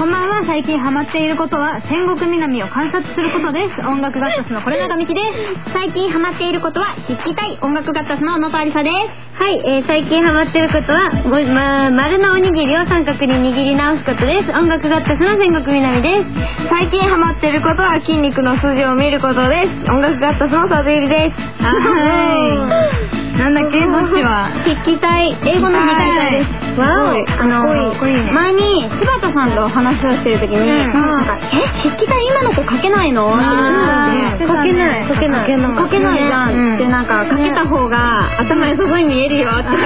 こんばんは。最近ハマっていることは戦国南を観察することです。音楽ガッタスのこれながみきです。 最近ハマっていることは筆記体。音楽ガッタスの野戸ありさです。はい、最近ハマっていることは丸のおにぎりを三角に握り直すことです。音楽ガッタスの戦国南です。 最近ハマっていることは筋肉の筋を見ることです。音楽ガッタスの佐々ゆりです。 なんだっけ、どっちは筆記体、英語の筆記体です。 わお、 かっこいいね。前に柴田さんと話をしてる時に、なんか筆記体今の子書けないのって書けないじゃんってなんか書けた方が頭良さそうに見えるよって書いて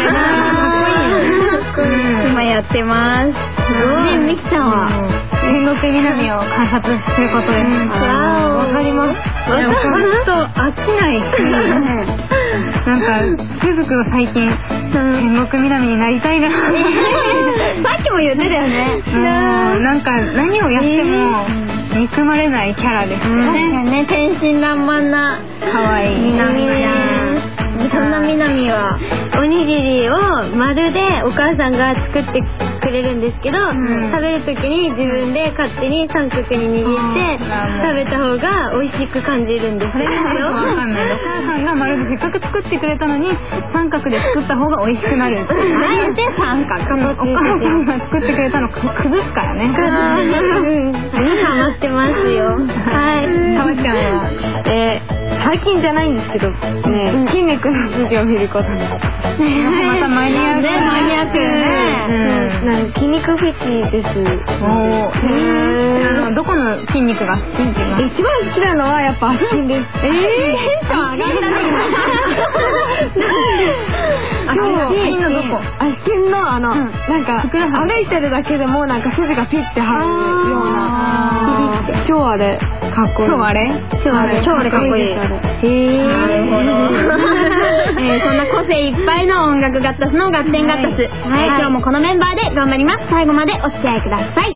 今やってます。ね、みきちゃんは戦国南を観察することです。 わかります。 ほんと飽きないなんかつくづく最近戦国南になりたいなさっきも言ってたよね。 なんか何をやっても憎まれないキャラですよね。 天真爛漫な可愛い南ちゃん。 そんな南はおにぎりを丸でお母さんが作ってくれるんですけど、食べるときに自分で勝手に三角に握って食べた方が美味しく感じるんですよ。 わかんない。お母さんが丸でせっかく作ってくれたのに三角で作った方が美味しくなる。 あえて三角。 お母さんが作ってくれたの崩すからね。 ハマってますよ。はい。 たまちゃんは最近じゃないんですけどね、筋肉の筋を見ることです。 またマニアックね。筋肉フェチです。 どこの筋肉が好きっていうの？ 一番好きなのはやっぱ足筋です。 テンション上がったね。 足筋のどこ？ 足筋のなんか歩いてるだけでもなんか筋がピッて張るような。超あれかっこいい。 超あれかっこいい。なるほど。そんな個性いっぱいの音楽ガッタスのガッテンガッタス。はい、今日もこのメンバーで頑張ります。最後までお付き合いください。